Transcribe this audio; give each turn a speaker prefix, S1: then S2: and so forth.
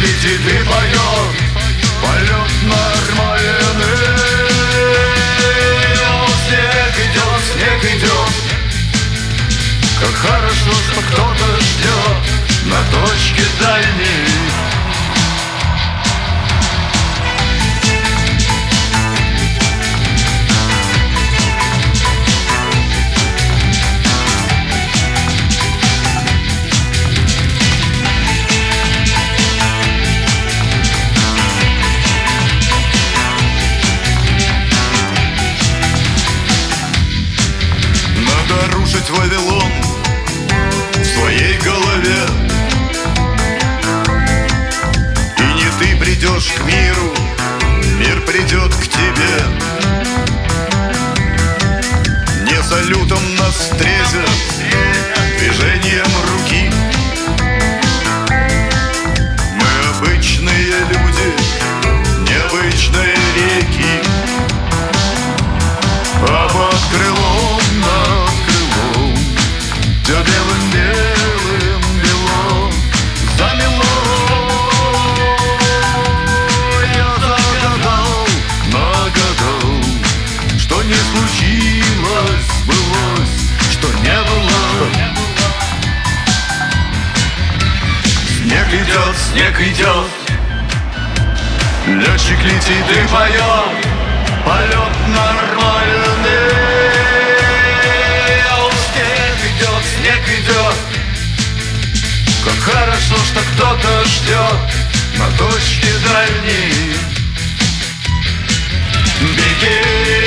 S1: летит и поет, полет нормальный. Снег идет, как хорошо, что кто-то ждет на точке дальней. Рушить Вавилон в своей голове. И не ты придешь к миру, мир придет к тебе. Не салютом нас встретят, движением руки. Мы обычные люди, необычные реки. А под крылом все белым бело замело. Я нагадал, что не случилось, сбылось, что не было. Снег идет, летчик летит и поет, полет нормальный. Снег идет, как хорошо, что кто-то ждет на точке дальней. Беги!